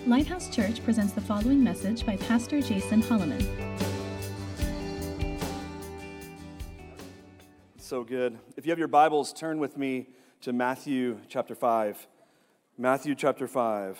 Lighthouse Church presents the following message by Pastor Jason Holloman. So good. If you have your Bibles, turn with me to Matthew chapter 5. Matthew chapter 5.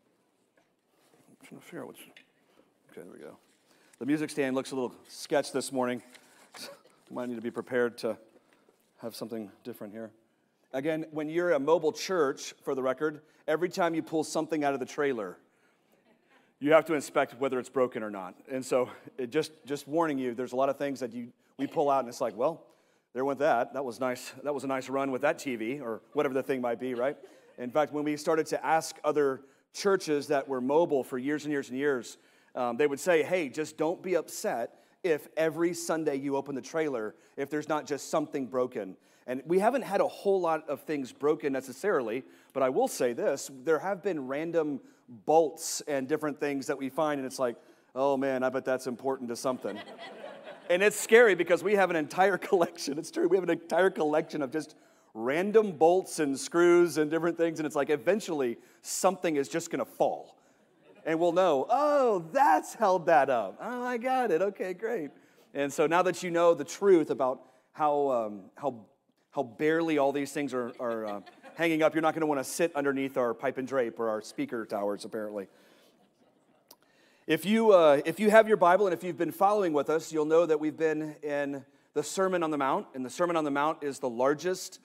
I'm trying to figure out which. Okay, there we go. The music stand looks a little sketched this morning. Might need to be prepared to have something different here. Again, when you're a mobile church, for the record, every time you pull something out of the trailer, you have to inspect whether it's broken or not. And so, just warning you, there's a lot of things that we pull out, and it's like, well, there went that. That was nice. That was a nice run with that TV, or whatever the thing might be, right? In fact, when we started to ask other churches that were mobile for years and years and years, they would say, hey, just don't be upset if every Sunday you open the trailer, if there's not just something broken. And we haven't had a whole lot of things broken necessarily, but I will say this, there have been random bolts and different things that we find, and it's like, oh man, I bet that's important to something. And it's scary because we have an entire collection, it's true, we have an entire collection of just random bolts and screws and different things, and it's like eventually something is just going to fall. And we'll know, oh, that's held that up. Oh, I got it. Okay, great. And so now that you know the truth about how barely all these things are hanging up, you're not going to want to sit underneath our pipe and drape or our speaker towers, apparently. If you have your Bible and if you've been following with us, you'll know that we've been in the Sermon on the Mount. And the Sermon on the Mount is the largest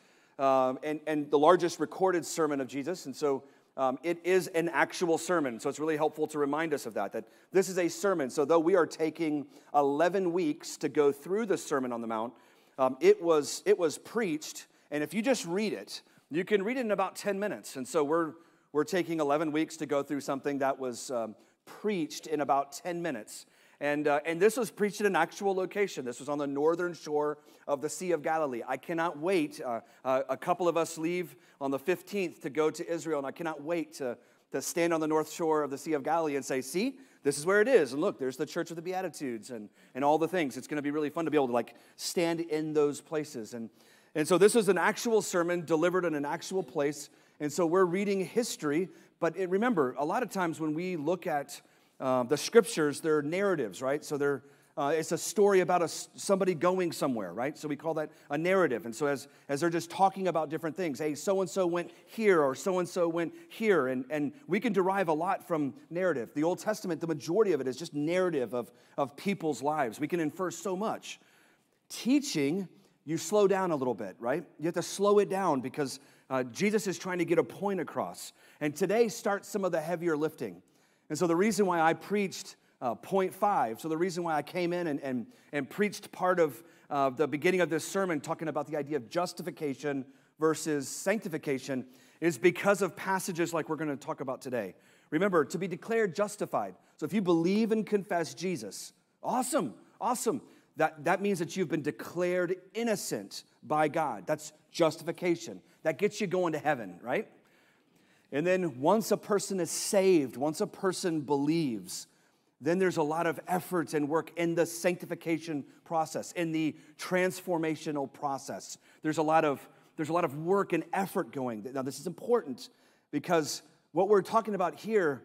and the largest recorded sermon of Jesus. And so it is an actual sermon. So it's really helpful to remind us of that this is a sermon. So though we are taking 11 weeks to go through the Sermon on the Mount, it was preached. And if you just read it, you can read it in about 10 minutes. And so we're taking 11 weeks to go through something that was preached in about 10 minutes. And this was preached at an actual location. This was on the northern shore of the Sea of Galilee. I cannot wait. A couple of us leave on the 15th to go to Israel, and I cannot wait to stand on the north shore of the Sea of Galilee and say, see, this is where it is. And look, there's the Church of the Beatitudes and all the things. It's going to be really fun to be able to stand in those places. And so this was an actual sermon delivered in an actual place. And so we're reading history. But remember, a lot of times when we look at the scriptures, they're narratives, right? So it's a story about somebody going somewhere, right? So we call that a narrative. And so as they're just talking about different things, hey, so-and-so went here or so-and-so went here. And we can derive a lot from narrative. The Old Testament, the majority of it is just narrative of people's lives. We can infer so much. Teaching, you slow down a little bit, right? You have to slow it down because Jesus is trying to get a point across. And today starts some of the heavier lifting. And so the reason why I preached point 5, so the reason why I came in and preached part of the beginning of this sermon talking about the idea of justification versus sanctification is because of passages like we're going to talk about today. Remember, to be declared justified. So if you believe and confess Jesus, awesome. That means that you've been declared innocent by God. That's justification. That gets you going to heaven, right? And then once a person is saved, once a person believes, then there's a lot of effort and work in the sanctification process, in the transformational process. There's a lot of work and effort going. Now, this is important because what we're talking about here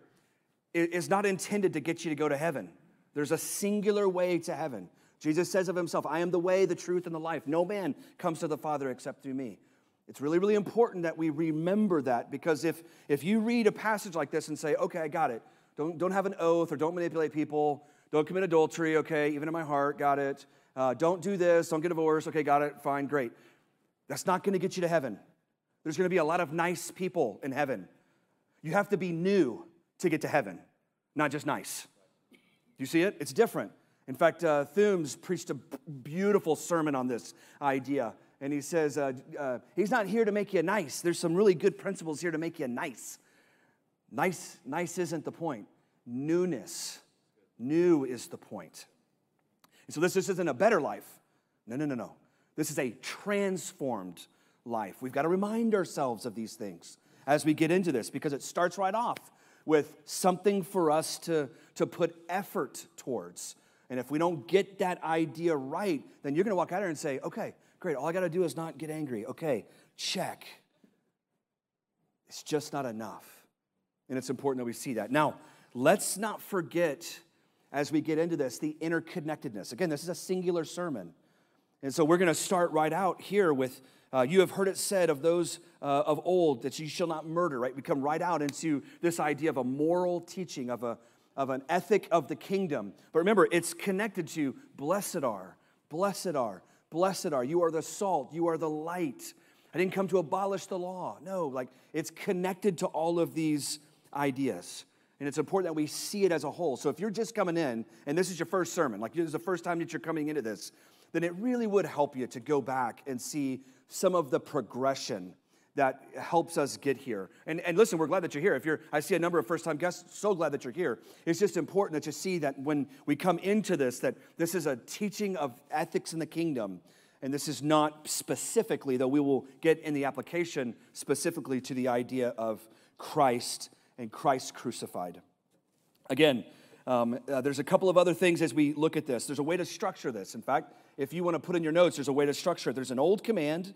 is not intended to get you to go to heaven. There's a singular way to heaven. Jesus says of himself, I am the way, the truth, and the life. No man comes to the Father except through me. It's really, really important that we remember that because if you read a passage like this and say, okay, I got it. Don't have an oath or don't manipulate people. Don't commit adultery, okay, even in my heart, got it. Don't do this, don't get divorced, okay, got it, fine, great. That's not going to get you to heaven. There's going to be a lot of nice people in heaven. You have to be new to get to heaven, not just nice. Do you see it? It's different. In fact, Thumes preached a beautiful sermon on this idea. And he says, he's not here to make you nice. There's some really good principles here to make you nice. Nice isn't the point. Newness. New is the point. And so this isn't a better life. No. This is a transformed life. We've got to remind ourselves of these things as we get into this because it starts right off with something for us to put effort towards. And if we don't get that idea right, then you're going to walk out here and say, okay, great, all I got to do is not get angry. Okay, check. It's just not enough. And it's important that we see that. Now, let's not forget, as we get into this, the interconnectedness. Again, this is a singular sermon. And so we're going to start right out here with, you have heard it said of those of old that you shall not murder, right? We come right out into this idea of a moral teaching, of an ethic of the kingdom. But remember, it's connected to blessed are, blessed are, blessed are. You are the salt, you are the light. I didn't come to abolish the law. No, like it's connected to all of these ideas. And it's important that we see it as a whole. So if you're just coming in, and this is your first sermon, like this is the first time that you're coming into this, then it really would help you to go back and see some of the progression that helps us get here. And listen, we're glad that you're here. I see a number of first-time guests, so glad that you're here. It's just important that you see that when we come into this, that this is a teaching of ethics in the kingdom. And this is not specifically, though we will get in the application specifically to the idea of Christ and Christ crucified. Again, there's a couple of other things as we look at this. There's a way to structure this. In fact, if you want to put in your notes, there's a way to structure it. There's an old command,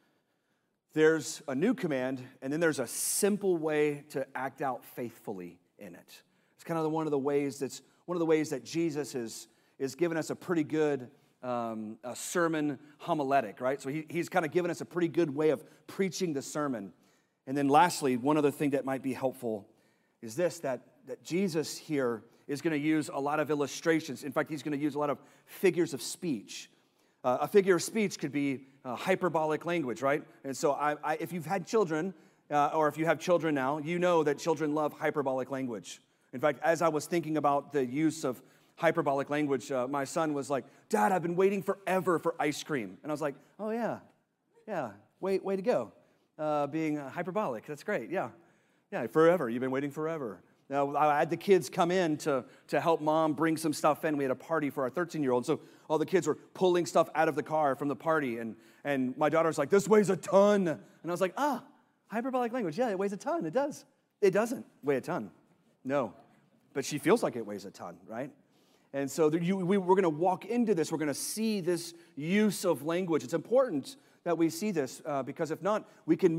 there's a new command, and then there's a simple way to act out faithfully in it. It's kind of one of the ways that Jesus is giving us a pretty good a sermon homiletic, right? So he's kind of given us a pretty good way of preaching the sermon. And then lastly, one other thing that might be helpful is this, that Jesus here is going to use a lot of illustrations. In fact, he's going to use a lot of figures of speech. A figure of speech could be hyperbolic language, right? And so if you've had children, or if you have children now, you know that children love hyperbolic language. In fact, as I was thinking about the use of hyperbolic language, my son was like, "Dad, I've been waiting forever for ice cream." And I was like, "Oh, yeah, way to go. Being hyperbolic, that's great, yeah, forever, you've been waiting forever." Now, I had the kids come in to help Mom bring some stuff in. We had a party for our 13-year-old, so all the kids were pulling stuff out of the car from the party, and my daughter's like, "This weighs a ton." And I was like, hyperbolic language, yeah, it weighs a ton, it does. It doesn't weigh a ton, no, but she feels like it weighs a ton, right? And so we're going to walk into this, we're going to see this use of language. It's important that we see this, because if not, we can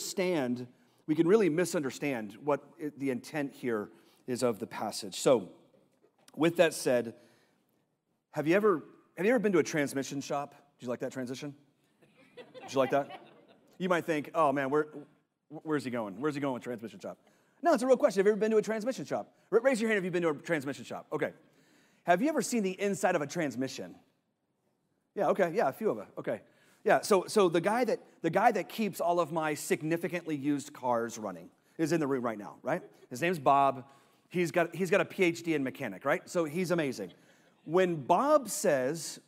really misunderstand what the intent here is of the passage. So, with that said, have you ever been to a transmission shop? Did you like that transition? Did you like that? You might think, "Oh man, where's he going? Where's he going with transmission shop?" No, it's a real question. Have you ever been to a transmission shop? Raise your hand if you've been to a transmission shop. Okay. Have you ever seen the inside of a transmission? Yeah, okay, yeah, a few of us. Okay. Yeah, so the guy that keeps all of my significantly used cars running is in the room right now, right? His name's Bob. He's got a PhD in mechanic, right? So he's amazing. When Bob says,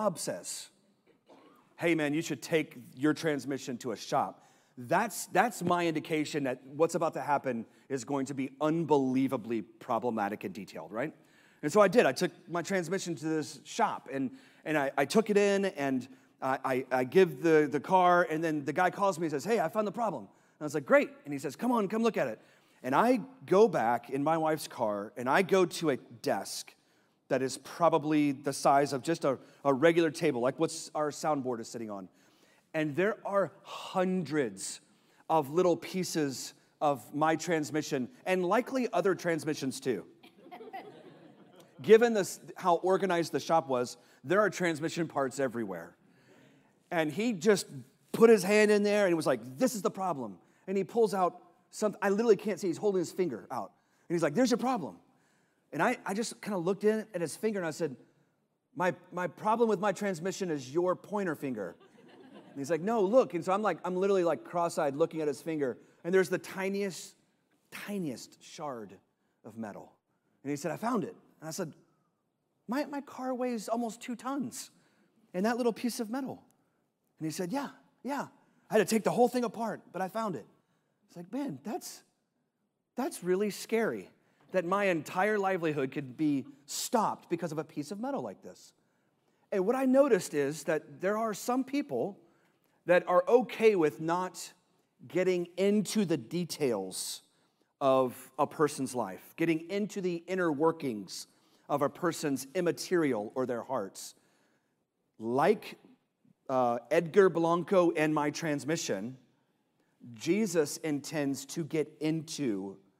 "Hey man, you should take your transmission to a shop," that's my indication that what's about to happen is going to be unbelievably problematic and detailed, right? And so I did. I took my transmission to this shop, and I took it in, and I give the car, and then the guy calls me and says, "Hey, I found the problem." And I was like, "Great." And he says, "Come look at it." And I go back in my wife's car, and I go to a desk that is probably the size of just a regular table, like what our soundboard is sitting on. And there are hundreds of little pieces of my transmission, and likely other transmissions too. Given how organized the shop was, there are transmission parts everywhere. And he just put his hand in there and was like, "This is the problem." And he pulls out something, I literally can't see, he's holding his finger out. And he's like, "There's your problem." And I just kind of looked in at his finger and I said, my problem with my transmission is your pointer finger." And he's like, "No, look." And so I'm literally like cross-eyed looking at his finger, and there's the tiniest shard of metal. And he said, "I found it." And I said, my car weighs almost 2 tons, and that little piece of metal. And he said, yeah. I had to take the whole thing apart, but I found it. It's like, man, that's really scary, that my entire livelihood could be stopped because of a piece of metal like this. And what I noticed is that there are some people that are okay with not getting into the details of a person's life, getting into the inner workings of a person's immaterial or their hearts. Like Edgar Blanco and my transmission, Jesus intends to get into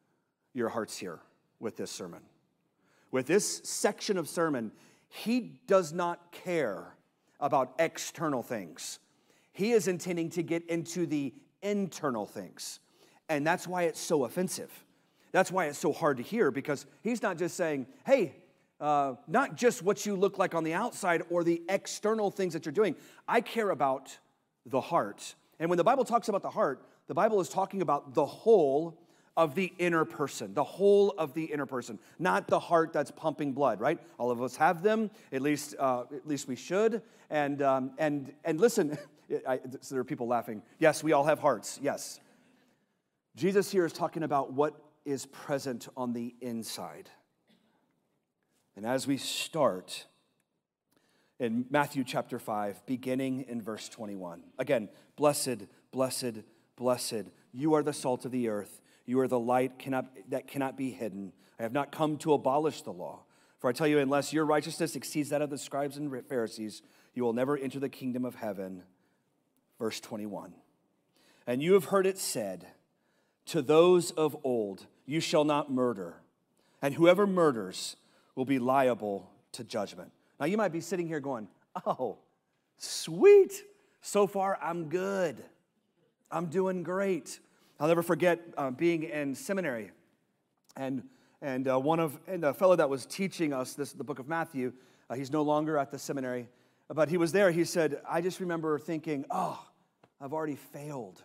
your heart's here with this sermon. With this section of sermon, he does not care about external things. He is intending to get into the internal things. And that's why it's so offensive. That's why it's so hard to hear, because he's not just saying, hey, not just what you look like on the outside or the external things that you're doing. I care about the heart. And when the Bible talks about the heart, the Bible is talking about the whole of the inner person, the whole of the inner person, not the heart that's pumping blood, right? All of us have them, at least we should. And listen, so there are people laughing. Yes, we all have hearts, yes. Jesus here is talking about what is present on the inside. And as we start in Matthew chapter 5, beginning in verse 21. Again, blessed, blessed, blessed. You are the salt of the earth. You are the light that cannot be hidden. I have not come to abolish the law. For I tell you, unless your righteousness exceeds that of the scribes and Pharisees, you will never enter the kingdom of heaven. Verse 21. And you have heard it said, to those of old, you shall not murder, and whoever murders will be liable to judgment. Now you might be sitting here going, oh, sweet. So far, I'm good. I'm doing great. I'll never forget being in seminary, and the fellow that was teaching us the book of Matthew, he's no longer at the seminary, but he was there. He said, I just remember thinking, oh, I've already failed.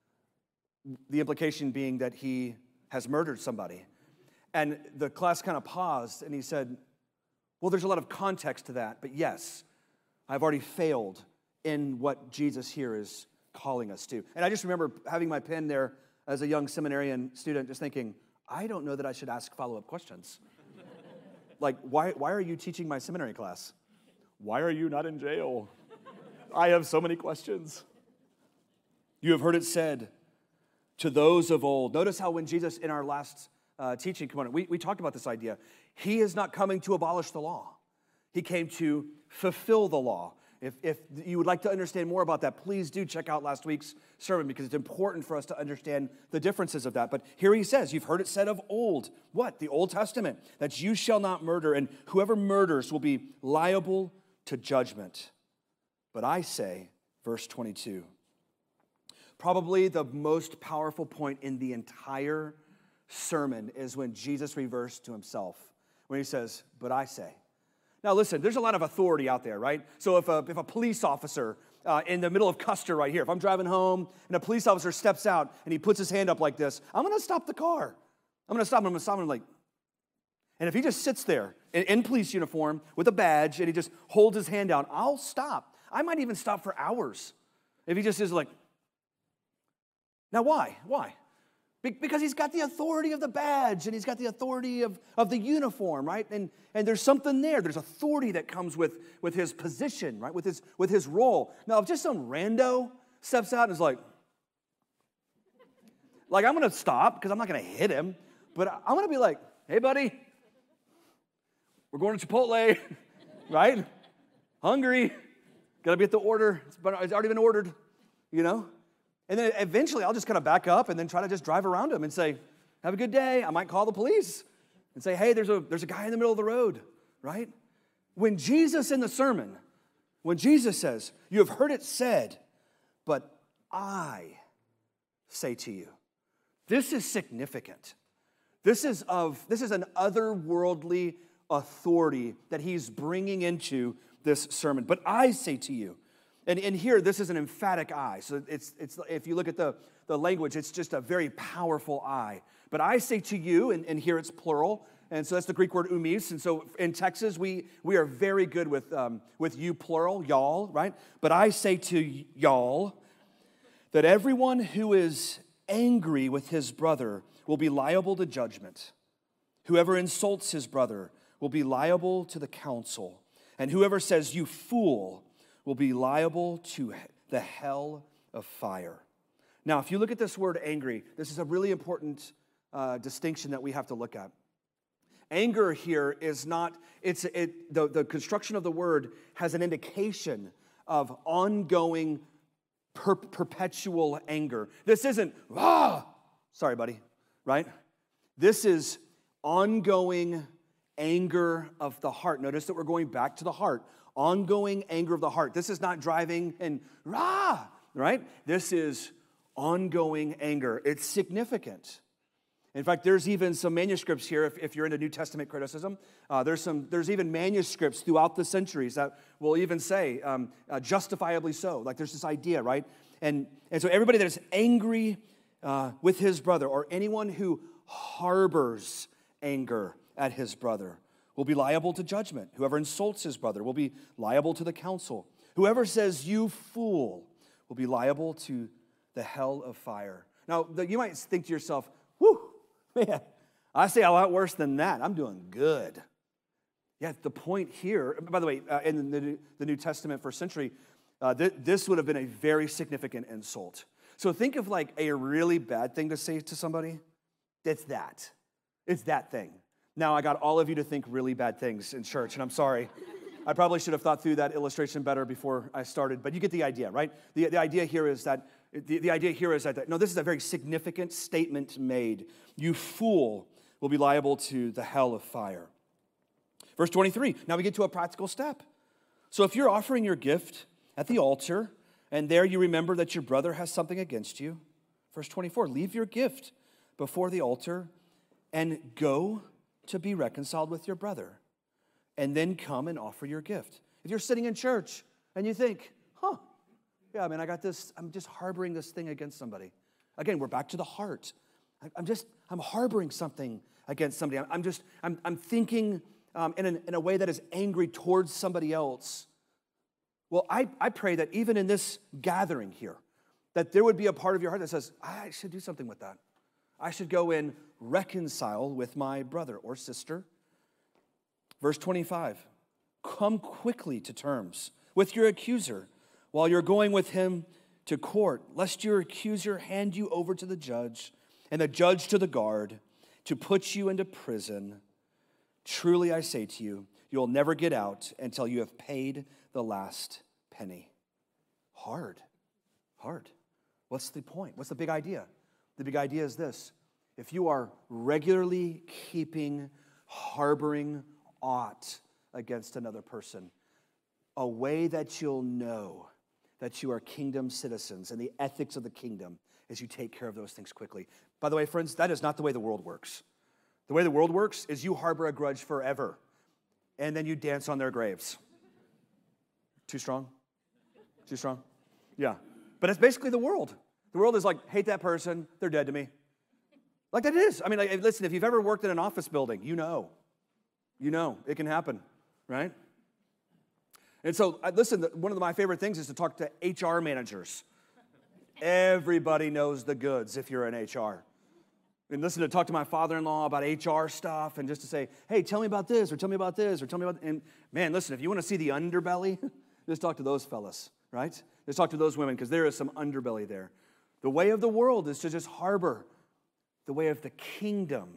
The implication being that he has murdered somebody. And the class kind of paused, and he said, well, there's a lot of context to that, but yes, I've already failed in what Jesus here is calling us to. And I just remember having my pen there as a young seminarian student, just thinking, I don't know that I should ask follow-up questions. Like, why are you teaching my seminary class? Why are you not in jail? I have so many questions. You have heard it said to those of old. Notice how when Jesus, in our last teaching component, we talked about this idea. He is not coming to abolish the law. He came to fulfill the law. If you would like to understand more about that, please do check out last week's sermon, because it's important for us to understand the differences of that. But here he says, you've heard it said of old. What? The Old Testament. That you shall not murder, and whoever murders will be liable to judgment. But I say, verse 22, probably the most powerful point in the entire sermon is when Jesus reversed to himself, when he says, but I say. Now listen, there's a lot of authority out there, right? So if a police officer in the middle of Custer right here, if I'm driving home and a police officer steps out and he puts his hand up like this, I'm going to stop the car. I'm going to stop him like, and if he just sits there in police uniform with a badge and he just holds his hand out, I'll stop. I might even stop for hours if he just is like. Now why? Why? Because he's got the authority of the badge and he's got the authority of the uniform, right? And there's something there. There's authority that comes with his position, right? With his role. Now, if just some rando steps out and is like I'm going to stop because I'm not going to hit him, but I'm going to be like, hey, buddy, we're going to Chipotle, right? Hungry. Got to be at the order. It's already been ordered, you know? And then eventually I'll just kind of back up and then try to just drive around him and say, have a good day. I might call the police and say, hey, there's a guy in the middle of the road, right? When Jesus in the sermon, when Jesus says, you have heard it said, but I say to you, this is significant. This is an otherworldly authority that he's bringing into this sermon. But I say to you, and here, this is an emphatic I. So it's if you look at the language, it's just a very powerful I. But I say to you, and here it's plural, and so that's the Greek word umis. And so in Texas, we are very good with you plural, y'all, right? But I say to y'all that everyone who is angry with his brother will be liable to judgment. Whoever insults his brother will be liable to the council. And whoever says, you fool, will be liable to the hell of fire. Now, if you look at this word angry, this is a really important distinction that we have to look at. Anger here is not, the construction of the word has an indication of ongoing, perpetual anger. This isn't, sorry, buddy, right? This is ongoing anger of the heart. Notice that we're going back to the heart. Ongoing anger of the heart. This is not driving and rah, right? This is ongoing anger. It's significant. In fact, there's even some manuscripts here, if you're into New Testament criticism, there's even manuscripts throughout the centuries that will even say, justifiably so. Like there's this idea, right? And so everybody that is angry with his brother, or anyone who harbors anger at his brother, will be liable to judgment. Whoever insults his brother will be liable to the council. Whoever says, you fool, will be liable to the hell of fire. Now, you might think to yourself, whew, man, I say a lot worse than that. I'm doing good. Yeah, the point here, by the way, in the New Testament first century, this would have been a very significant insult. So think of like a really bad thing to say to somebody. It's that. It's that thing. Now, I got all of you to think really bad things in church, and I'm sorry. I probably should have thought through that illustration better before I started, but you get the idea, right? The idea here is that no, this is a very significant statement made. You fool will be liable to the hell of fire. Verse 23, now we get to a practical step. So if you're offering your gift at the altar, and there you remember that your brother has something against you, verse 24, leave your gift before the altar and go to be reconciled with your brother, and then come and offer your gift. If you're sitting in church and you think, yeah, man, I got this, I'm just harboring this thing against somebody. Again, we're back to the heart. I'm harboring something against somebody. I'm thinking in a way that is angry towards somebody else. Well, I pray that even in this gathering here, that there would be a part of your heart that says, I should do something with that. I should go and reconcile with my brother or sister. Verse 25, come quickly to terms with your accuser while you're going with him to court, lest your accuser hand you over to the judge and the judge to the guard to put you into prison. Truly I say to you, you'll never get out until you have paid the last penny. Hard. What's the point? What's the big idea? The big idea is this. If you are regularly harboring aught against another person, a way that you'll know that you are kingdom citizens and the ethics of the kingdom is you take care of those things quickly. By the way, friends, that is not the way the world works. The way the world works is you harbor a grudge forever, and then you dance on their graves. Too strong? Yeah. But it's basically the world. The world is like, hate that person, they're dead to me. Like that is. I mean, listen, if you've ever worked in an office building, you know, it can happen, right? And so, listen, one of my favorite things is to talk to HR managers. Everybody knows the goods if you're in HR. And listen, to talk to my father-in-law about HR stuff and just to say, hey, tell me about this, or tell me about this, or tell me about, and man, listen, if you want to see the underbelly, just talk to those fellas, right? Just talk to those women, because there is some underbelly there. The way of the world is to just harbor. The way of the kingdom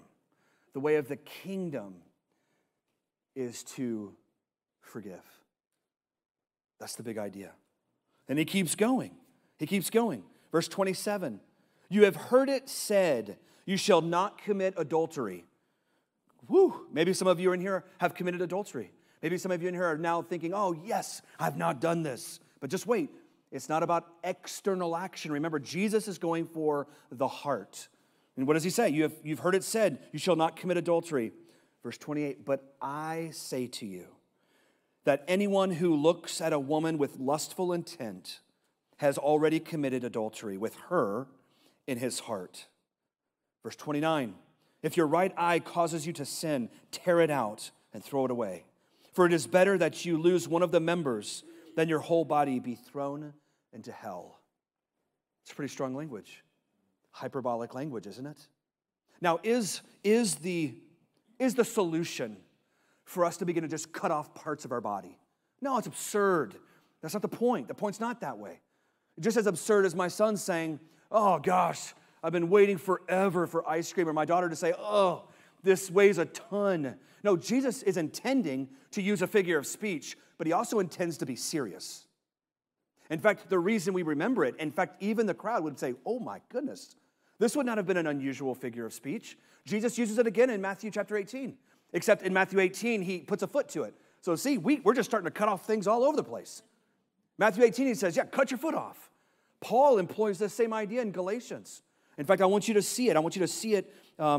is to forgive. That's the big idea. And he keeps going. Verse 27, you have heard it said, you shall not commit adultery. Woo! Maybe some of you in here have committed adultery. Maybe some of you in here are now thinking, oh, yes, I've not done this. But just wait. It's not about external action. Remember, Jesus is going for the heart. And what does he say? You've heard it said, you shall not commit adultery. Verse 28, but I say to you that anyone who looks at a woman with lustful intent has already committed adultery with her in his heart. Verse 29, if your right eye causes you to sin, tear it out and throw it away. For it is better that you lose one of the members than your whole body be thrown into hell. It's pretty strong language. Hyperbolic language, isn't it? Now, is the solution for us to begin to just cut off parts of our body? No, it's absurd. That's not the point. The point's not that way. Just as absurd as my son saying, oh gosh, I've been waiting forever for ice cream, or my daughter to say, oh, this weighs a ton. No, Jesus is intending to use a figure of speech, but he also intends to be serious. In fact, the reason we remember it, in fact, even the crowd would say, oh my goodness, This would not have been an unusual figure of speech. Jesus uses it again in Matthew chapter 18, except in Matthew 18, he puts a foot to it. So see, we're just starting to cut off things all over the place. Matthew 18, he says, cut your foot off. Paul employs this same idea in Galatians. In fact, I want you to see it. I want you to see it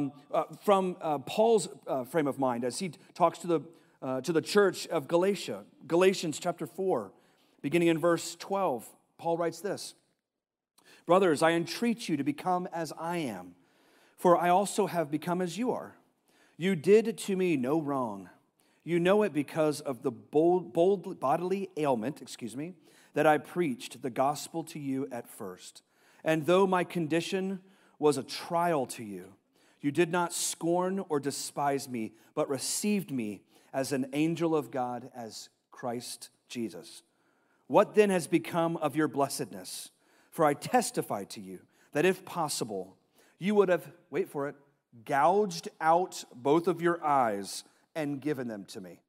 from Paul's frame of mind as he talks to the church of Galatia. Galatians chapter 4, beginning in verse 12, Paul writes this: "Brothers, I entreat you to become as I am, for I also have become as you are. You did to me no wrong. You know it because of the bold bodily ailment, that I preached the gospel to you at first. And though my condition was a trial to you, you did not scorn or despise me, but received me as an angel of God, as Christ Jesus. What then has become of your blessedness? For I testify to you that if possible, you would have, wait for it, gouged out both of your eyes and given them to me.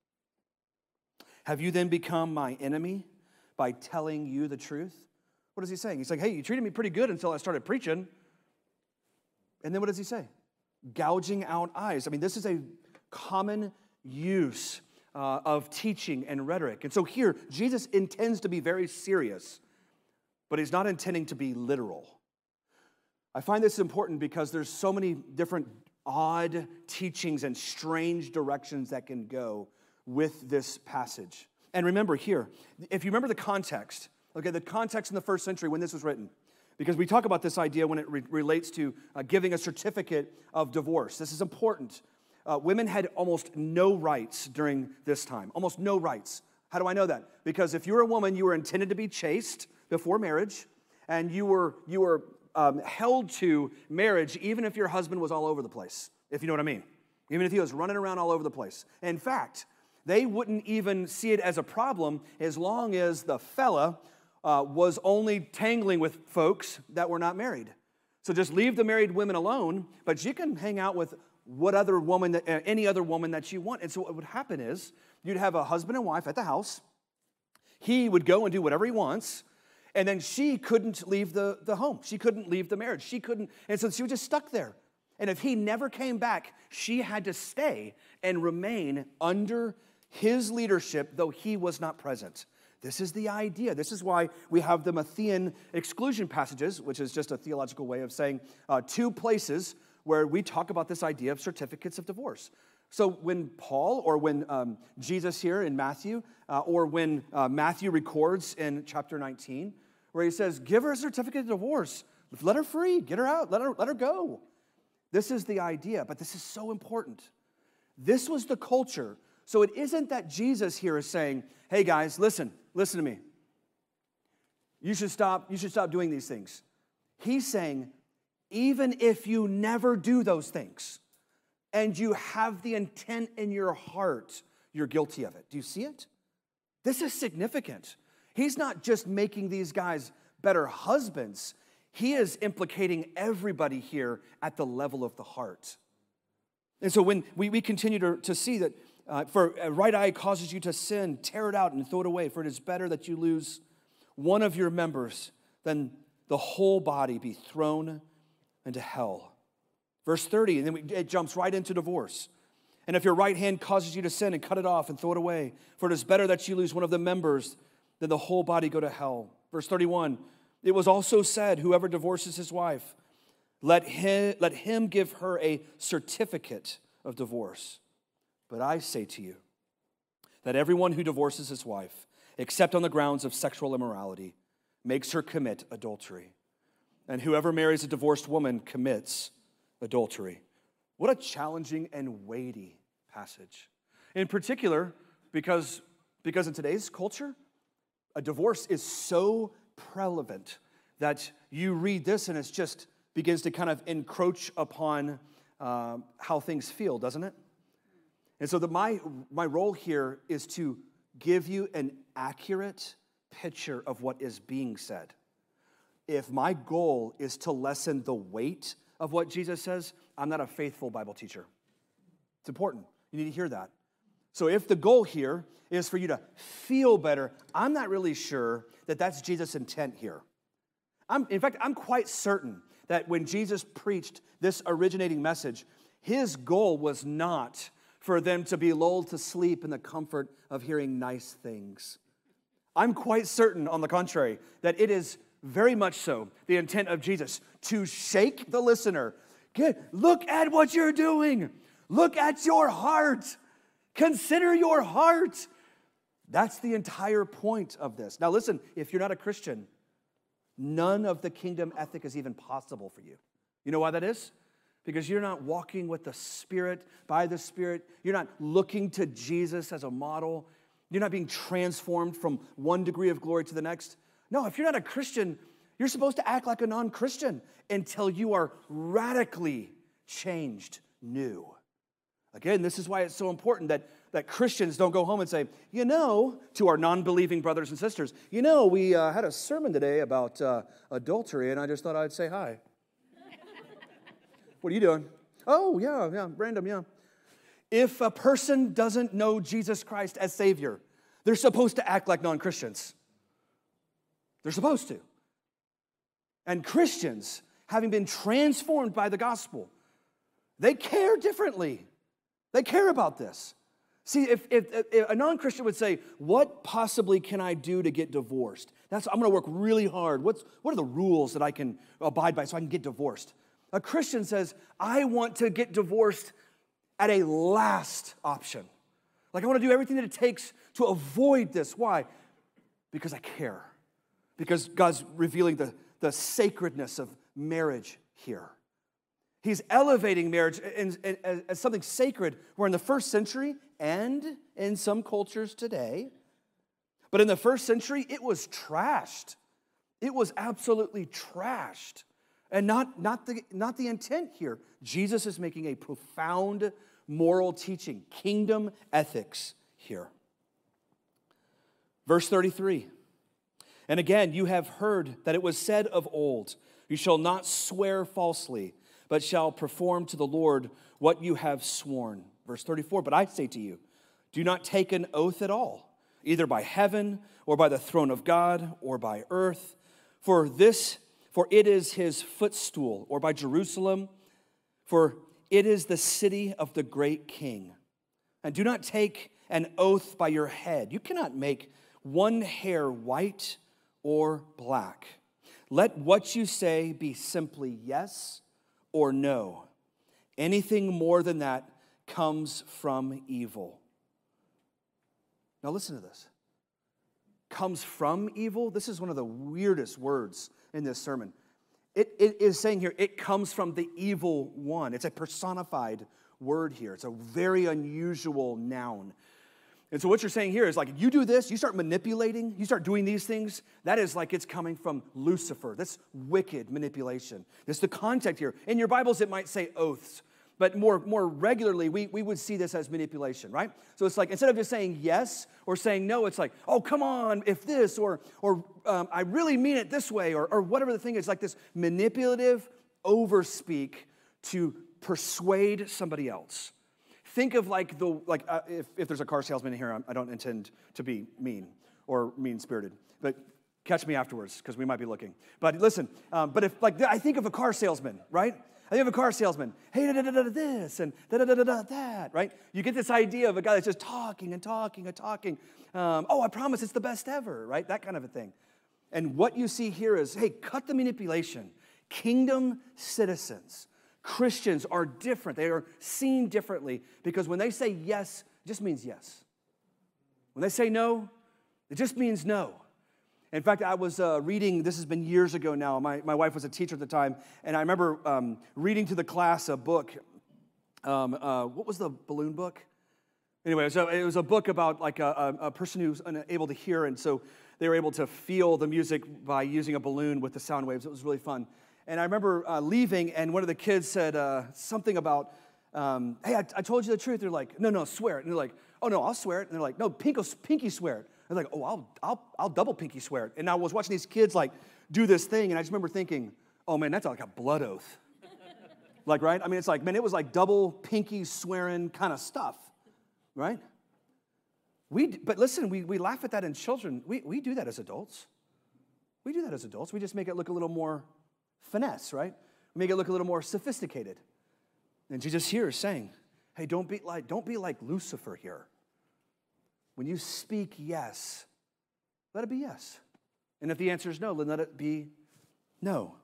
Have you then become my enemy by telling you the truth?" What is he saying? He's like, hey, you treated me pretty good until I started preaching. And then what does he say? Gouging out eyes. I mean, this is a common use of teaching and rhetoric. And so here, Jesus intends to be very serious, but he's not intending to be literal. I find this important because there's so many different odd teachings and strange directions that can go with this passage. And remember here, if you remember the context, okay, the context in the first century when this was written, because we talk about this idea when it relates to giving a certificate of divorce. This is important. Women had almost no rights during this time, almost no rights. How do I know that? Because if you were a woman, you were intended to be chaste before marriage, and you were held to marriage even if your husband was all over the place, if you know what I mean. Even if he was running around all over the place. In fact, they wouldn't even see it as a problem as long as the fella was only tangling with folks that were not married. So just leave the married women alone, but you can hang out with any other woman that you want. And so what would happen is you'd have a husband and wife at the house. He would go and do whatever he wants, and then she couldn't leave the home. She couldn't leave the marriage. She couldn't, and so she was just stuck there. And if he never came back, she had to stay and remain under his leadership, though he was not present. This is the idea. This is why we have the Matthean exclusion passages, which is just a theological way of saying two places where we talk about this idea of certificates of divorce. So when Paul or when Jesus here in Matthew or when Matthew records in chapter 19, where he says, give her a certificate of divorce, let her free, get her out, let her go. This is the idea, but this is so important. This was the culture. So it isn't that Jesus here is saying, hey guys, listen to me. You should stop doing these things. He's saying, even if you never do those things and you have the intent in your heart, you're guilty of it. Do you see it? This is significant. He's not just making these guys better husbands. He is implicating everybody here at the level of the heart. And so when we continue to see that for a right eye causes you to sin, tear it out and throw it away, for it is better that you lose one of your members than the whole body be thrown into hell. Verse 30, and then it jumps right into divorce. And if your right hand causes you to sin, and cut it off and throw it away, for it is better that you lose one of the members than the whole body go to hell. Verse 31, it was also said, whoever divorces his wife, let him give her a certificate of divorce. But I say to you that everyone who divorces his wife, except on the grounds of sexual immorality, makes her commit adultery. And whoever marries a divorced woman commits adultery. What a challenging and weighty passage. In particular, because in today's culture, a divorce is so prevalent that you read this and it just begins to kind of encroach upon how things feel, doesn't it? And so my role here is to give you an accurate picture of what is being said. If my goal is to lessen the weight of what Jesus says, I'm not a faithful Bible teacher. It's important. You need to hear that. So if the goal here is for you to feel better, I'm not really sure that that's Jesus' intent here. In fact, I'm quite certain that when Jesus preached this originating message, his goal was not for them to be lulled to sleep in the comfort of hearing nice things. I'm quite certain, on the contrary, that it is very much so the intent of Jesus to shake the listener. Look at what you're doing. Look at your heart. Consider your heart. That's the entire point of this. Now listen, if you're not a Christian, none of the kingdom ethic is even possible for you. You know why that is? Because you're not walking with the Spirit, by the Spirit. You're not looking to Jesus as a model. You're not being transformed from one degree of glory to the next. No, if you're not a Christian, you're supposed to act like a non-Christian until you are radically changed new. Again, this is why it's so important that Christians don't go home and say, to our non-believing brothers and sisters, we had a sermon today about adultery, and I just thought I'd say hi. What are you doing? Oh, yeah, random, yeah. If a person doesn't know Jesus Christ as Savior, they're supposed to act like non-Christians. They're supposed to. And Christians, having been transformed by the gospel, they care differently. They care about this. See, if a non-Christian would say, what possibly can I do to get divorced? I'm going to work really hard. What are the rules that I can abide by so I can get divorced? A Christian says, I want to get divorced at a last option. Like I want to do everything that it takes to avoid this. Why? Because I care. Because God's revealing the sacredness of marriage here. He's elevating marriage as something sacred, where in the first century and in some cultures today, but in the first century, it was trashed. It was absolutely trashed. And not the intent here. Jesus is making a profound moral teaching, kingdom ethics here. Verse 33. And again, you have heard that it was said of old, you shall not swear falsely, but shall perform to the Lord what you have sworn. Verse 34, but I say to you, do not take an oath at all, either by heaven or by the throne of God or by earth, for it is his footstool, or by Jerusalem, for it is the city of the great king. And do not take an oath by your head. You cannot make one hair white or black. Let what you say be simply yes or no. Anything more than that comes from evil. Now listen to this. Comes from evil? This is one of the weirdest words in this sermon. It is saying here, it comes from the evil one. It's a personified word here. It's a very unusual noun. And so what you're saying here is like, you do this, you start manipulating, you start doing these things, that is like it's coming from Lucifer. That's wicked manipulation. That's the context here. In your Bibles, it might say oaths, but more regularly, we would see this as manipulation, right? So it's like, instead of just saying yes or saying no, it's like, oh, come on, if this, or I really mean it this way, or whatever the thing is, like this manipulative overspeak to persuade somebody else. Think of if there's a car salesman here, I don't intend to be mean or mean-spirited, but catch me afterwards because we might be looking. But listen, but if I think of a car salesman, right? I think of a car salesman. Hey, this and that, right? You get this idea of a guy that's just talking and talking and talking. I promise it's the best ever, right? That kind of a thing. And what you see here is, hey, cut the manipulation. Kingdom citizens. Christians are different. They are seen differently because when they say yes, it just means yes. When they say no, it just means no. In fact, I was reading, this has been years ago now. My wife was a teacher at the time, and I remember reading to the class a book. What was the balloon book? Anyway, so it was a book about like a person who's unable to hear, and so they were able to feel the music by using a balloon with the sound waves. It was really fun. And I remember leaving, and one of the kids said something about, hey, I told you the truth. They're like, no, swear it. And they're like, oh, no, I'll swear it. And they're like, no, pinky swear it. They're like, oh, I'll double pinky swear it. And I was watching these kids like do this thing, and I just remember thinking, oh, man, that's like a blood oath. Like, right? I mean, it's like, man, it was like double pinky swearing kind of stuff, right? But listen, we laugh at that in children. We do that as adults. We do that as adults. We just make it look a little more finesse, right? make it look a little more sophisticated. And Jesus here is saying, hey, don't be like Lucifer here. When you speak yes, let it be yes. And if the answer is no, then let it be no.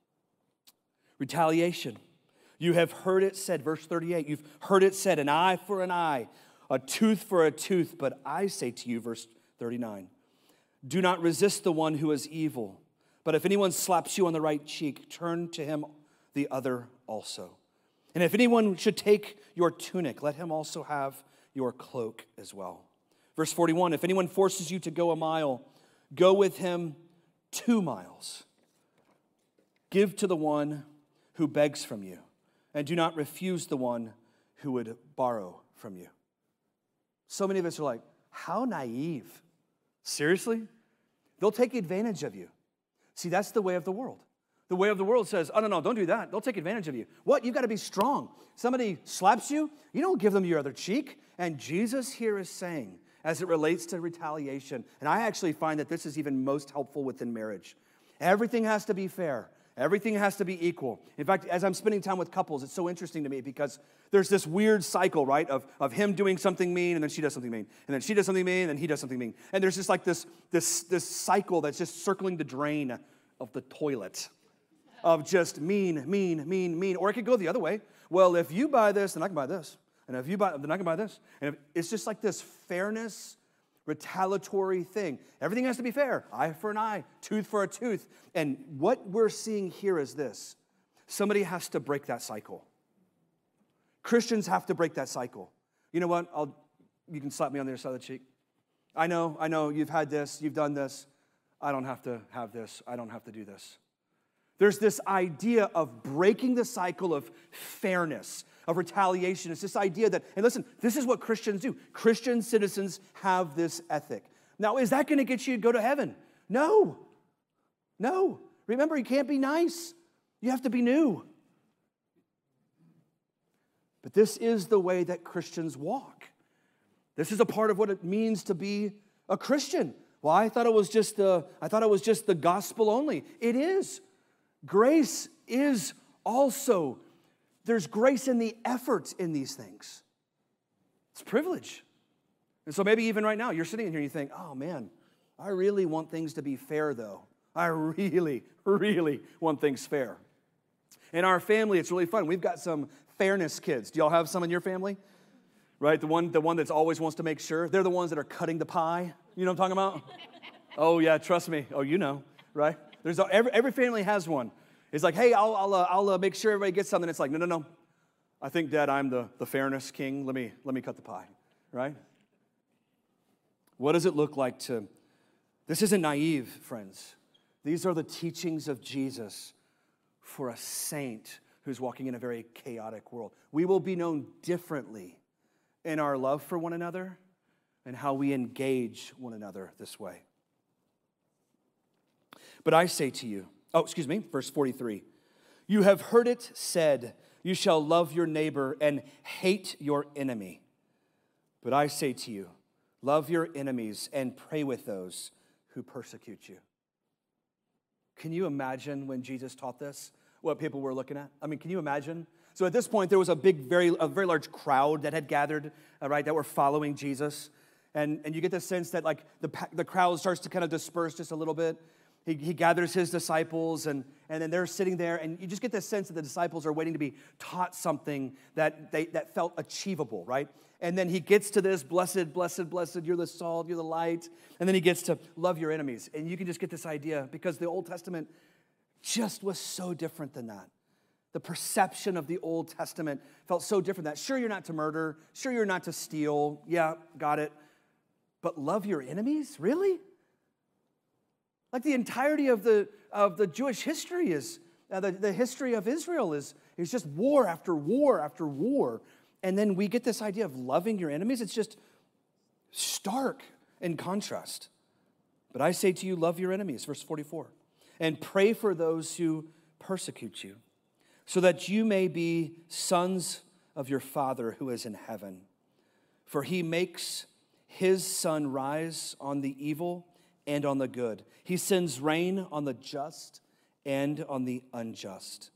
Retaliation. You have heard it said, verse 38, you've heard it said, an eye for an eye, a tooth for a tooth. But I say to you, verse 39, do not resist the one who is evil. But if anyone slaps you on the right cheek, turn to him the other also. And if anyone should take your tunic, let him also have your cloak as well. Verse 41, if anyone forces you to go a mile, go with him 2 miles. Give to the one who begs from you, and do not refuse the one who would borrow from you. So many of us are like, how naive. Seriously? They'll take advantage of you. See, that's the way of the world. The way of the world says, oh, no, don't do that. They'll take advantage of you. What? You've got to be strong. Somebody slaps you, you don't give them your other cheek. And Jesus here is saying, as it relates to retaliation, and I actually find that this is even most helpful within marriage. Everything has to be fair. Everything has to be equal. In fact, as I'm spending time with couples, it's so interesting to me because there's this weird cycle, right, of him doing something mean, and then she does something mean, and then she does something mean, and then he does something mean. And there's just like this cycle that's just circling the drain of the toilet of just mean. Or it could go the other way. Well, if you buy this, then I can buy this. And if you buy, then I can buy this. And it's just like this fairness, retaliatory thing. Everything has to be fair. Eye for an eye, tooth for a tooth. And what we're seeing here is this. Somebody has to break that cycle. Christians have to break that cycle. You know what? You can slap me on the other side of the cheek. I know, you've had this, you've done this. I don't have to have this. I don't have to do this. There's this idea of breaking the cycle of fairness, of retaliation. It's this idea that, and listen, this is what Christians do. Christian citizens have this ethic. Now, is that going to get you to go to heaven? No. Remember, you can't be nice. You have to be new. But this is the way that Christians walk. This is a part of what it means to be a Christian. Well, I thought it was just the gospel only. It is. Grace is also, there's grace in the effort in these things. It's privilege. And so maybe even right now, you're sitting in here and you think, oh man, I really want things to be fair though. I really want things fair. In our family, it's really fun. We've got some fairness kids. Do y'all have some in your family? Right, the one that's always wants to make sure. They're the ones that are cutting the pie. You know what I'm talking about? Oh yeah, trust me. Oh, you know, right? There's every family has one. It's like, hey, I'll make sure everybody gets something. It's like, no. I think, Dad, I'm the fairness king. Let me cut the pie, right? What does it look like to? This isn't naive, friends. These are the teachings of Jesus for a saint who's walking in a very chaotic world. We will be known differently in our love for one another and how we engage one another this way. But I say to you, verse 43, you have heard it said, you shall love your neighbor and hate your enemy. But I say to you, love your enemies and pray with those who persecute you. Can you imagine when Jesus taught this, what people were looking at? I mean, can you imagine? So at this point, there was a very large crowd that had gathered, right, that were following Jesus. And you get the sense that like the crowd starts to kind of disperse just a little bit. He gathers his disciples, and then they're sitting there, and you just get this sense that the disciples are waiting to be taught something that felt achievable, right? And then he gets to this, blessed, you're the salt, you're the light. And then he gets to love your enemies. And you can just get this idea, because the Old Testament just was so different than that. The perception of the Old Testament felt so different that, sure, you're not to murder, sure, you're not to steal, yeah, got it. But love your enemies? Really? Like the entirety of the Jewish history is, the history of Israel is just war after war after war. And then we get this idea of loving your enemies. It's just stark in contrast. But I say to you, love your enemies, verse 44, and pray for those who persecute you, so that you may be sons of your Father who is in heaven. For he makes his sun rise on the evil and on the good. He sends rain on the just and on the unjust.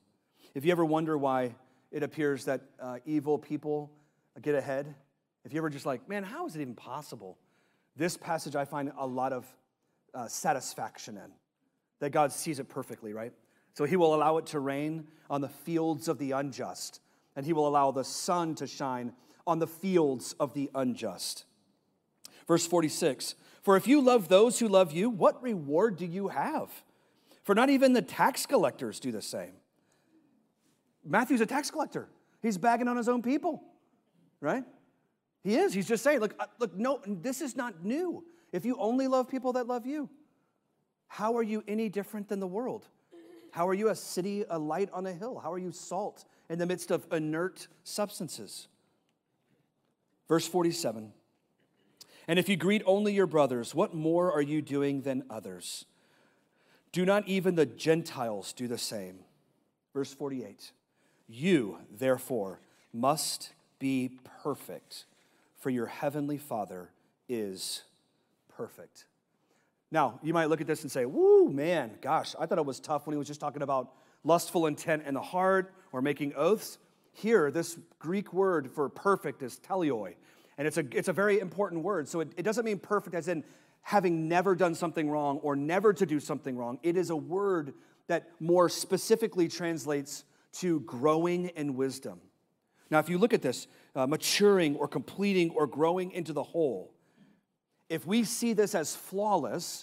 If you ever wonder why it appears that evil people get ahead, if you ever just like, man, how is it even possible? This passage I find a lot of satisfaction in, that God sees it perfectly, right? So he will allow it to rain on the fields of the unjust, and he will allow the sun to shine on the fields of the unjust. Verse 46, for if you love those who love you, what reward do you have? For not even the tax collectors do the same. Matthew's a tax collector. He's bagging on his own people, right? He is. He's just saying, look, no, this is not new. If you only love people that love you, how are you any different than the world? How are you a city, a light on a hill? How are you salt in the midst of inert substances? Verse 47, and if you greet only your brothers, what more are you doing than others? Do not even the Gentiles do the same? Verse 48, you, therefore, must be perfect, for your heavenly Father is perfect. Now, you might look at this and say, woo, man, gosh, I thought it was tough when he was just talking about lustful intent in the heart or making oaths. Here, this Greek word for perfect is teleoi, and it's a very important word. So it doesn't mean perfect as in having never done something wrong or never to do something wrong. It is a word that more specifically translates to growing in wisdom. Now, if you look at this, maturing or completing or growing into the whole, if we see this as flawless,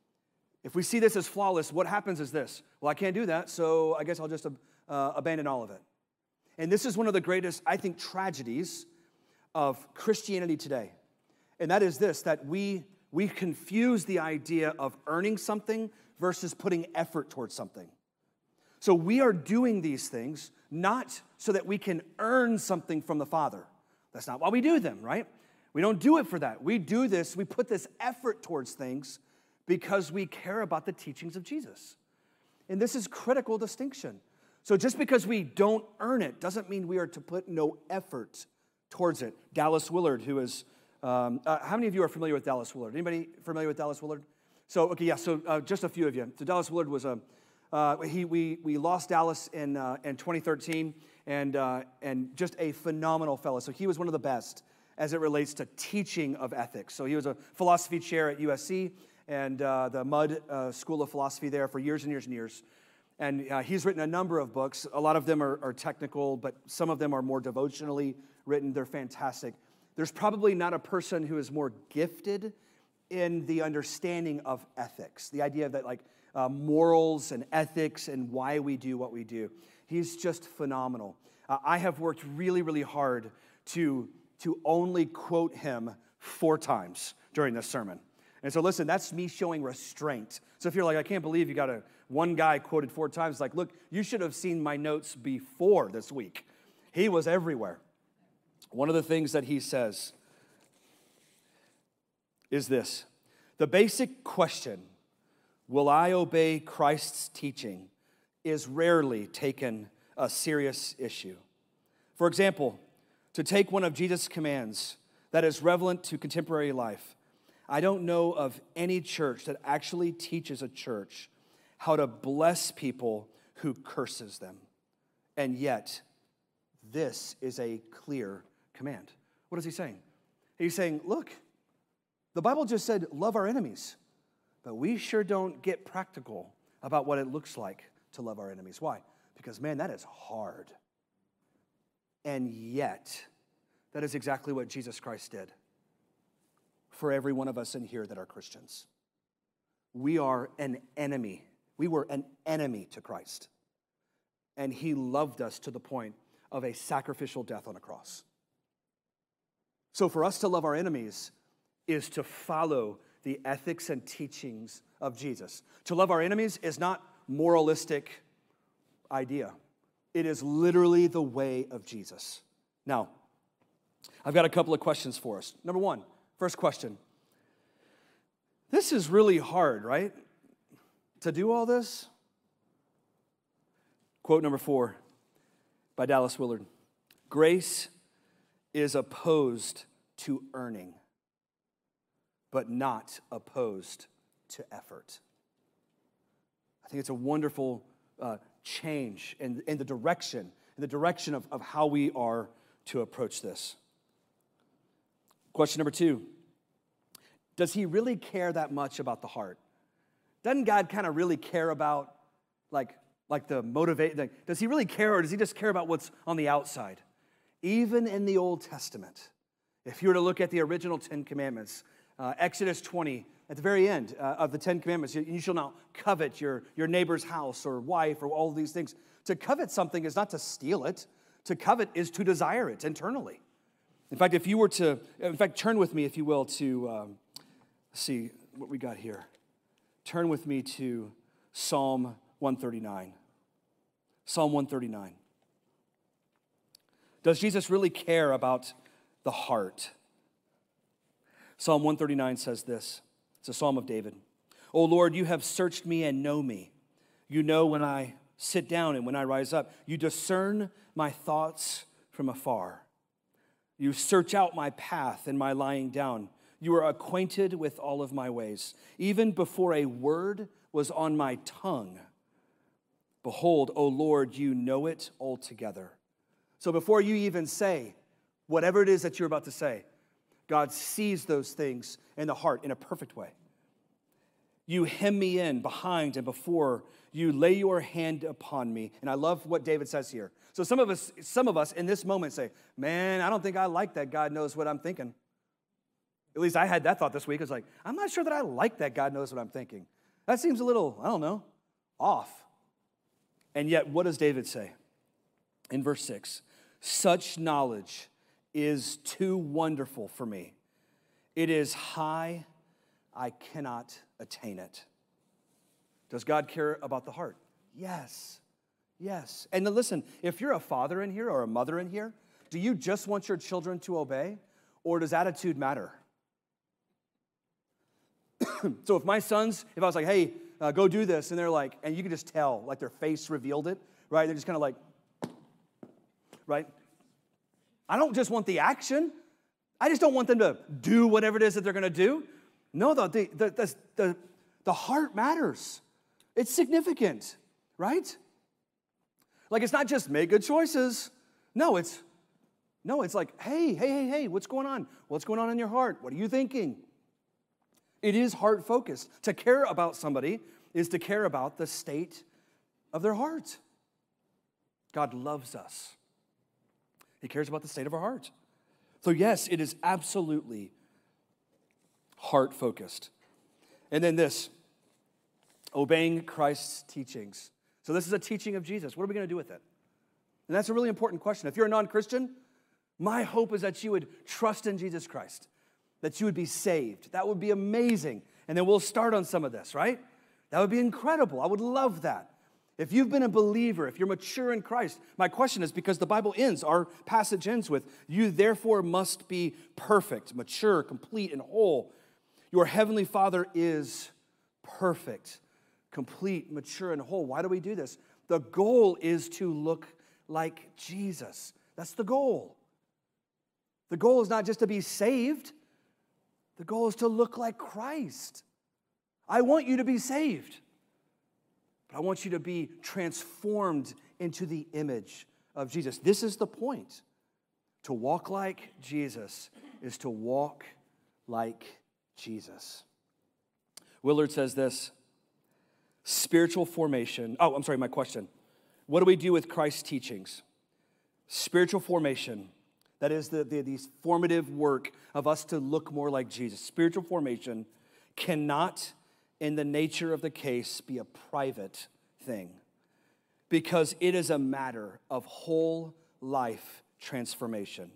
what happens is this. Well, I can't do that, so I guess I'll just abandon all of it. And this is one of the greatest, I think, tragedies of Christianity today. And that is this, that we confuse the idea of earning something versus putting effort towards something. So we are doing these things not so that we can earn something from the Father. That's not why we do them, right? We don't do it for that. We do this, we put this effort towards things because we care about the teachings of Jesus. And this is critical distinction. So just because we don't earn it doesn't mean we are to put no effort towards it. Dallas Willard, who is, how many of you are familiar with Dallas Willard? Anybody familiar with Dallas Willard? So just a few of you. So Dallas Willard was we lost Dallas in 2013, and just a phenomenal fellow. So he was one of the best as it relates to teaching of ethics. So he was a philosophy chair at USC and the Mudd School of Philosophy there for years and years and years. And he's written a number of books. A lot of them are technical, but some of them are more devotionally written. They're fantastic. There's probably not a person who is more gifted in the understanding of ethics, the idea that morals and ethics and why we do what we do. He's just phenomenal. I have worked really, really hard to only quote him 4 times during this sermon. And so listen, that's me showing restraint. So if you're like, I can't believe you got one guy quoted 4 times, like, look, you should have seen my notes before this week. He was everywhere. One of the things that he says is this: the basic question, will I obey Christ's teaching, is rarely taken a serious issue. For example, to take one of Jesus' commands that is relevant to contemporary life, I don't know of any church that actually teaches a church how to bless people who curses them. And yet, this is a clear command. What is he saying? He's saying, look, the Bible just said love our enemies, but we sure don't get practical about what it looks like to love our enemies. Why? Because, man, that is hard. And yet, that is exactly what Jesus Christ did for every one of us in here that are Christians. We are an enemy. We were an enemy to Christ. And he loved us to the point of a sacrificial death on a cross. So for us to love our enemies is to follow the ethics and teachings of Jesus. To love our enemies is not moralistic idea. It is literally the way of Jesus. Now, I've got a couple of questions for us. Number one, first question. This is really hard, right? To do all this? Quote number 4 by Dallas Willard. Grace is opposed to earning, but not opposed to effort. I think it's a wonderful change in the direction of how we are to approach this. Question number 2, does he really care that much about the heart? Doesn't God kind of really care about like the motivate? Does he really care, or does he just care about what's on the outside? Even in the Old Testament, if you were to look at the original 10 Commandments, Exodus 20, at the very end of the 10 Commandments, you shall not covet your neighbor's house or wife or all of these things. To covet something is not to steal it. To covet is to desire it internally. In fact, if you were to, turn with me, if you will, to see what we got here. Turn with me to Psalm 139. Psalm 139. Does Jesus really care about the heart? Psalm 139 says this. It's a psalm of David. "O Lord, you have searched me and know me. You know when I sit down and when I rise up. You discern my thoughts from afar. You search out my path and my lying down. You are acquainted with all of my ways. Even before a word was on my tongue, behold, O Lord, you know it altogether." So before you even say whatever it is that you're about to say, God sees those things in the heart in a perfect way. You hem me in behind and before. You lay your hand upon me. And I love what David says here. So some of us in this moment say, man, I don't think I like that God knows what I'm thinking. At least I had that thought this week. It's like, I'm not sure that I like that God knows what I'm thinking. That seems a little, I don't know, off. And yet, what does David say? In verse 6, "Such knowledge is too wonderful for me. It is high, I cannot attain it." Does God care about the heart? Yes. Yes. And then listen, if you're a father in here or a mother in here, do you just want your children to obey, or does attitude matter? So if I was like, hey, go do this, and they're like, and you can just tell, like their face revealed it, right? They're just kind of like, right? I don't just want the action. I just don't want them to do whatever it is that they're going to do. No, the heart matters. It's significant, right? Like, it's not just make good choices. No, it's like, hey, what's going on? What's going on in your heart? What are you thinking? It is heart-focused. To care about somebody is to care about the state of their heart. God loves us. He cares about the state of our heart. So yes, it is absolutely heart-focused. And then this, obeying Christ's teachings. So this is a teaching of Jesus. What are we going to do with it? And that's a really important question. If you're a non-Christian, my hope is that you would trust in Jesus Christ, that you would be saved. That would be amazing. And then we'll start on some of this, right? That would be incredible. I would love that. If you've been a believer, if you're mature in Christ, my question is, because the Bible ends, our passage ends with, you therefore must be perfect, mature, complete, and whole. Your heavenly Father is perfect, complete, mature, and whole. Why do we do this? The goal is to look like Jesus. That's the goal. The goal is not just to be saved. The goal is to look like Christ. I want you to be saved. But I want you to be transformed into the image of Jesus. This is the point. To walk like Jesus is to walk like Jesus. Willard says this, spiritual formation. Oh, I'm sorry, my question. What do we do with Christ's teachings? Spiritual formation, that is these formative work of us to look more like Jesus. Spiritual formation cannot, in the nature of the case, be a private thing, because it is a matter of whole life transformation.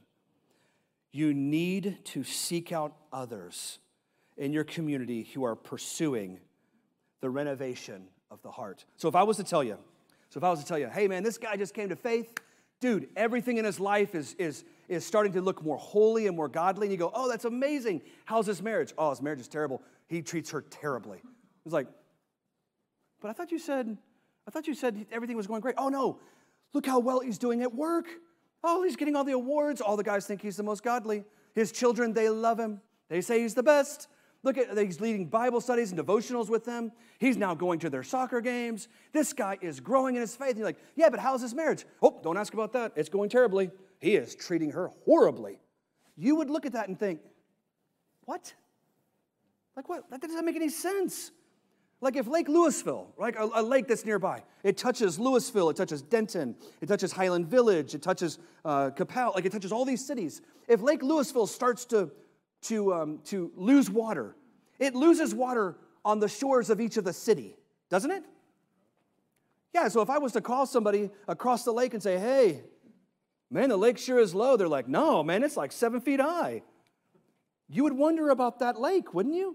You need to seek out others in your community who are pursuing the renovation of the heart. So if I was to tell you, hey man, this guy just came to faith, dude, everything in his life is starting to look more holy and more godly, and you go, oh, that's amazing. How's his marriage? Oh, his marriage is terrible. He treats her terribly. It's like, but I thought you said everything was going great. Oh no, look how well he's doing at work. Oh, he's getting all the awards. All the guys think he's the most godly. His children, they love him. They say he's the best. Look at, he's leading Bible studies and devotionals with them. He's now going to their soccer games. This guy is growing in his faith. And you're like, yeah, but how's his marriage? Oh, don't ask about that. It's going terribly. He is treating her horribly. You would look at that and think, what? Like what? That doesn't make any sense. Like if Lake Louisville, like a lake that's nearby, it touches Louisville, it touches Denton, it touches Highland Village, it touches Capel, like it touches all these cities. If Lake Louisville starts to lose water, it loses water on the shores of each of the city, doesn't it? Yeah, so if I was to call somebody across the lake and say, hey, man, the lake sure is low, they're like, no, man, it's like 7 feet high. You would wonder about that lake, wouldn't you?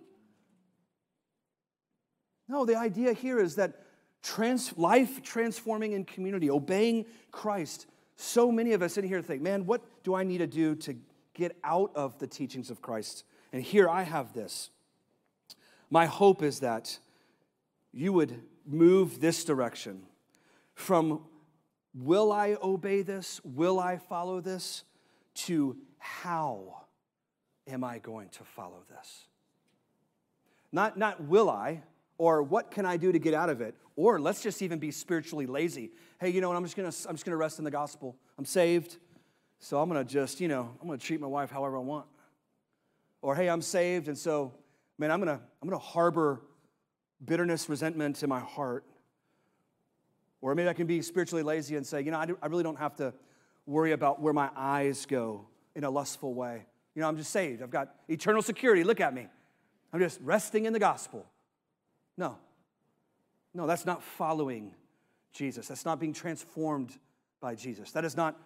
No, the idea here is that life transforming in community, obeying Christ. So many of us in here think, man, what do I need to do to get out of the teachings of Christ? And here I have this. My hope is that you would move this direction from will I obey this, will I follow this, to how am I going to follow this? Not will I, or what can I do to get out of it? Or let's just even be spiritually lazy. Hey, you know what, I'm just gonna rest in the gospel. I'm saved, so I'm gonna treat my wife however I want. Or hey, I'm saved, and so, man, I'm gonna harbor bitterness, resentment in my heart. Or maybe I can be spiritually lazy and say, I really don't have to worry about where my eyes go in a lustful way. I'm just saved. I've got eternal security. Look at me. I'm just resting in the gospel. No, that's not following Jesus. That's not being transformed by Jesus. That's not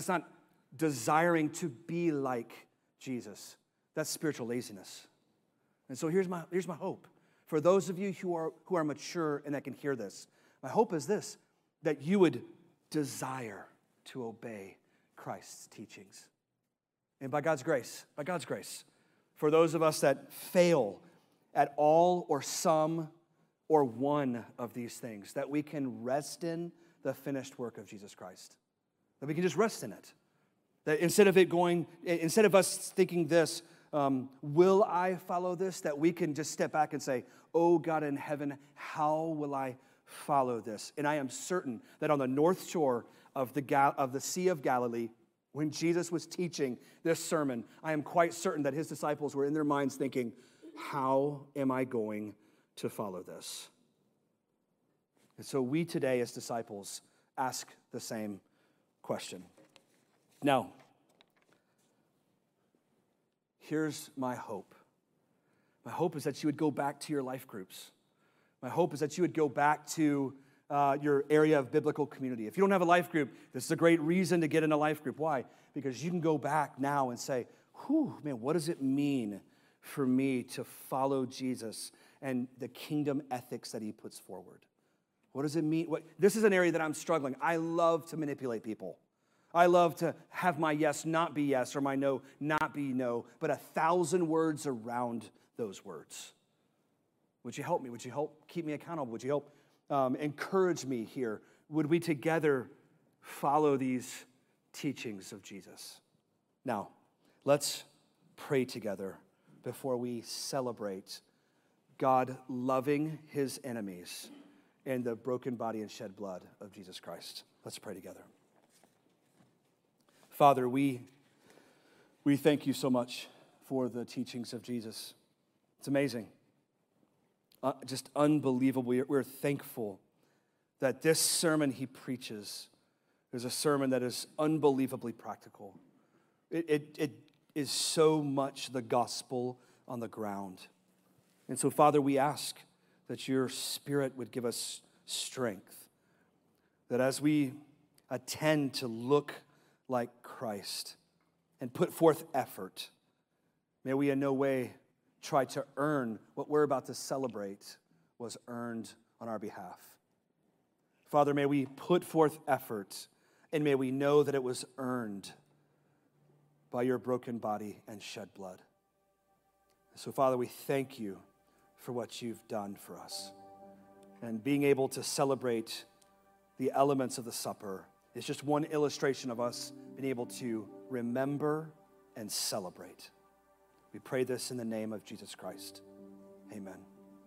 desiring to be like Jesus. That's spiritual laziness. And so here's my hope. For those of you who are mature and that can hear this, my hope is this, that you would desire to obey Christ's teachings. And by God's grace, for those of us that fail at all or some or one of these things, that we can rest in the finished work of Jesus Christ. That we can just rest in it. That instead of us thinking this, will I follow this? That we can just step back and say, oh God in heaven, how will I follow this? And I am certain that on the north shore of the Sea of Galilee, when Jesus was teaching this sermon, I am quite certain that his disciples were in their minds thinking, how am I going to follow this? And so we today as disciples ask the same question. Now, here's my hope. My hope is that you would go back to your life groups. My hope is that you would go back to your area of biblical community. If you don't have a life group, this is a great reason to get in a life group. Why? Because you can go back now and say, man, what does it mean for me to follow Jesus and the kingdom ethics that he puts forward? What does it mean? This is an area that I'm struggling. I love to manipulate people. I love to have my yes not be yes or my no not be no, but 1,000 words around those words. Would you help me? Would you help keep me accountable? Would you help encourage me here? Would we together follow these teachings of Jesus? Now, let's pray together before we celebrate God loving his enemies and the broken body and shed blood of Jesus Christ. Let's pray together. Father, we thank you so much for the teachings of Jesus. It's amazing. Just unbelievable. We're thankful that this sermon he preaches is a sermon that is unbelievably practical. It is so much the gospel on the ground. And so, Father, we ask that your Spirit would give us strength, that as we attend to look like Christ and put forth effort, may we in no way try to earn what we're about to celebrate was earned on our behalf. Father, may we put forth effort, and may we know that it was earned by your broken body and shed blood. So, Father, we thank you for what you've done for us. And being able to celebrate the elements of the supper is just one illustration of us being able to remember and celebrate. We We pray this in the name of Jesus Christ. Amen.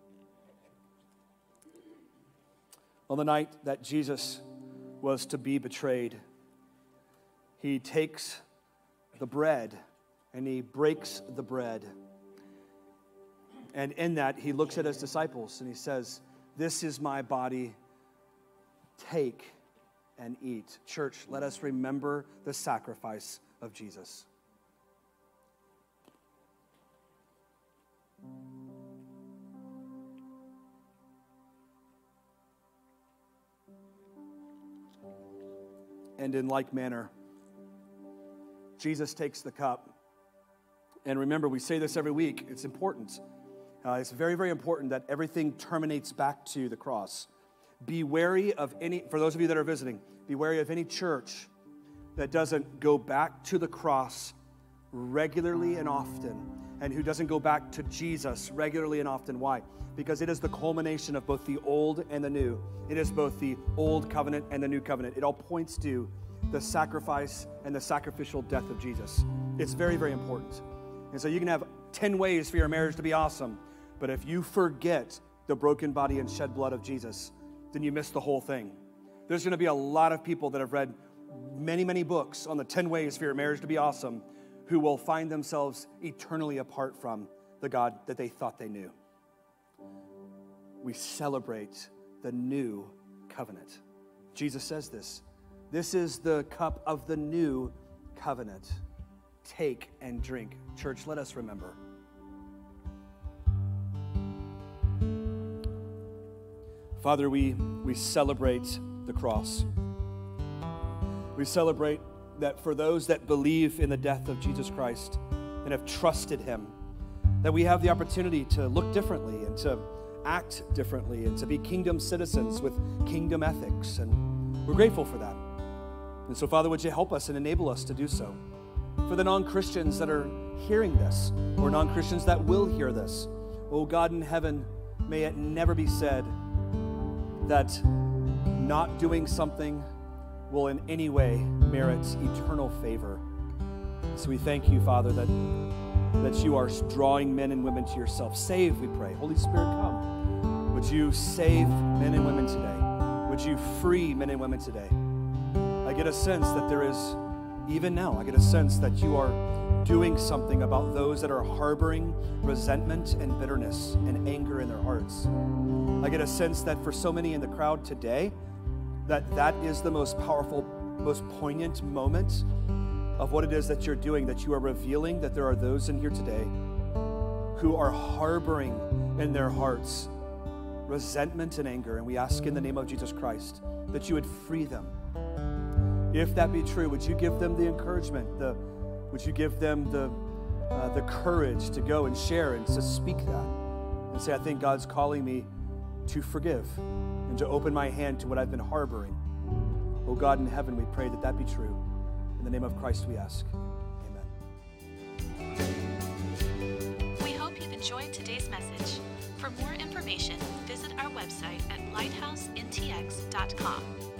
On the night that Jesus was to be betrayed, he takes the bread and he breaks the bread. And in that, he looks at his disciples and he says, "This is my body. Take and eat." Church, let us remember the sacrifice of Jesus. And in like manner, Jesus takes the cup. And remember, we say this every week. It's important. It's very, very important that everything terminates back to the cross. Be wary of any, for those of you that are visiting, be wary of any church that doesn't go back to the cross regularly and often, and who doesn't go back to Jesus regularly and often. Why? Because it is the culmination of both the old and the new. It is both the old covenant and the new covenant. It all points to the sacrifice and the sacrificial death of Jesus. It's very, very important. And so you can have 10 ways for your marriage to be awesome, but if you forget the broken body and shed blood of Jesus, then you miss the whole thing. There's going to be a lot of people that have read many, many books on the 10 ways for your marriage to be awesome who will find themselves eternally apart from the God that they thought they knew. We celebrate the new covenant. Jesus says this. This is the cup of the new covenant. Take and drink. Church, let us remember. Father, we celebrate the cross. We celebrate that for those that believe in the death of Jesus Christ and have trusted him, that we have the opportunity to look differently and to act differently and to be kingdom citizens with kingdom ethics. And we're grateful for that. And so, Father, would you help us and enable us to do so? For the non-Christians that are hearing this, or non-Christians that will hear this, oh God in heaven, may it never be said that not doing something will in any way merit eternal favor. So we thank you, Father, that you are drawing men and women to yourself. Save, we pray. Holy Spirit, come. Would you save men and women today? Would you free men and women today? I get a sense that there is, even now, I get a sense that you are doing something about those that are harboring resentment and bitterness and anger in their hearts. I get a sense that for so many in the crowd today, that is the most powerful, most poignant moment of what it is that you're doing, that you are revealing that there are those in here today who are harboring in their hearts resentment and anger. And we ask in the name of Jesus Christ that you would free them. If that be true, would you give them the encouragement, would you give them the courage to go and share and to speak that and say, I think God's calling me to forgive and to open my hand to what I've been harboring. Oh God in heaven, we pray that be true. In the name of Christ we ask. Amen. We hope you've enjoyed today's message. For more information, visit our website at lighthousentx.com.